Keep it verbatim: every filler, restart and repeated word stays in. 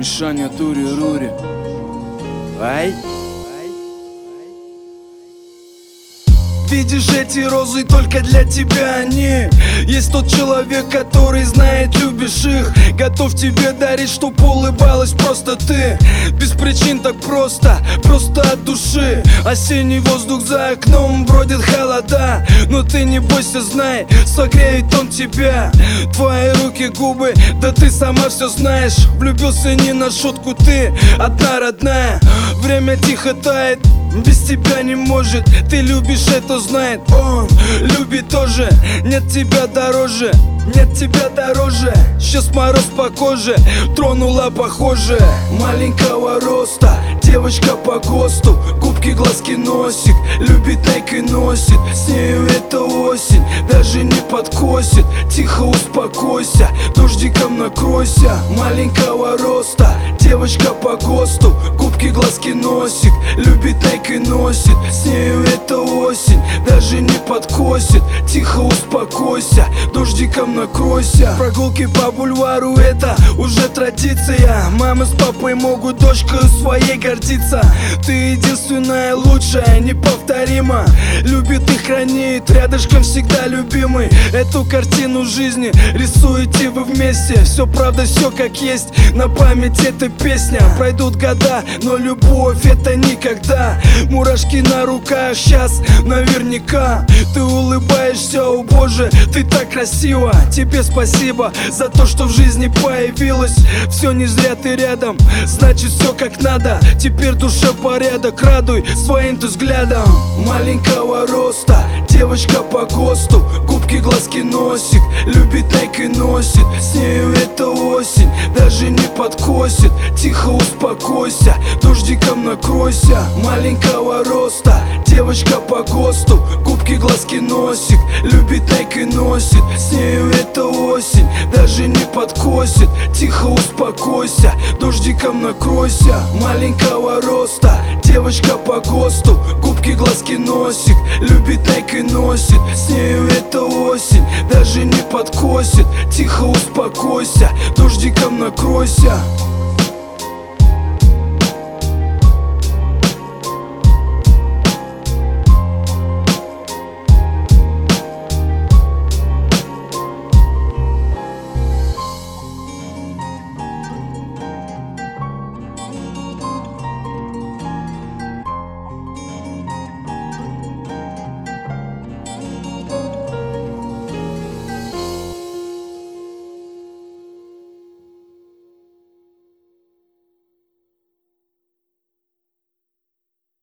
Мишаня Тури-Рури. Ай. Видишь эти розы, только для тебя они. Есть тот человек, который знает, любишь их, готов тебе дарить, чтоб улыбалась просто ты. Без причин так просто, просто от души. Осенний воздух за окном, бродит холода, но ты не бойся, знай, согреет он тебя. Твои руки, губы, да ты сама все знаешь. Влюбился не на шутку, ты одна родная. Время тихо тает, без тебя не может. Ты любишь, это знает он, любит тоже. Нет тебя дороже, нет тебя дороже. Сейчас мороз по коже, тронула похоже. Маленького роста, девочка по ГОСТу, губки, глазки, носик, любит Nike и носит. С нею это осень, даже не подкосит. Тихо успокойся, дождиком накройся. Маленького роста, девочка по ГОСТу, губки, глазки, носик, любит Nike и носит. С нею это осень, даже не подкосит. Тихо успокойся, дождиком накройся. Прогулки по бульвару, это уже традиция. Мама с папой могут дочкой своей гордиться. Ты единственная, лучшая, неповторима. Любит и хранит, рядышком всегда любимый. Эту картину жизни рисуете вы вместе. Все правда, все как есть, на память эта песня. Пройдут года, но любовь это никогда. Мурашки на руках, сейчас наверняка. Ты улыбаешься, о боже, ты так красива. Тебе спасибо за то, что в жизни появилась. Все не зря ты рядом, значит все как надо. Теперь душе порядок, радуй своим ты взглядом. Маленького роста, девочка по ГОСТу, губки, глазки, носик, любит Nike и носит. С нею это осень, даже не подкосит. Тихо успокойся, дождиком накройся. Маленького роста, девочка по ГОСТу, губки, глазки, носик, любит Nike и носит. С нею это осень, даже не подкосит. Тихо успокойся, дождиком накройся. Маленького роста, девочка по ГОСТу, губки, глазки, носик, любит Nike и носит. С нею это осень, даже не подкосит. Тихо успокойся, дождиком накройся.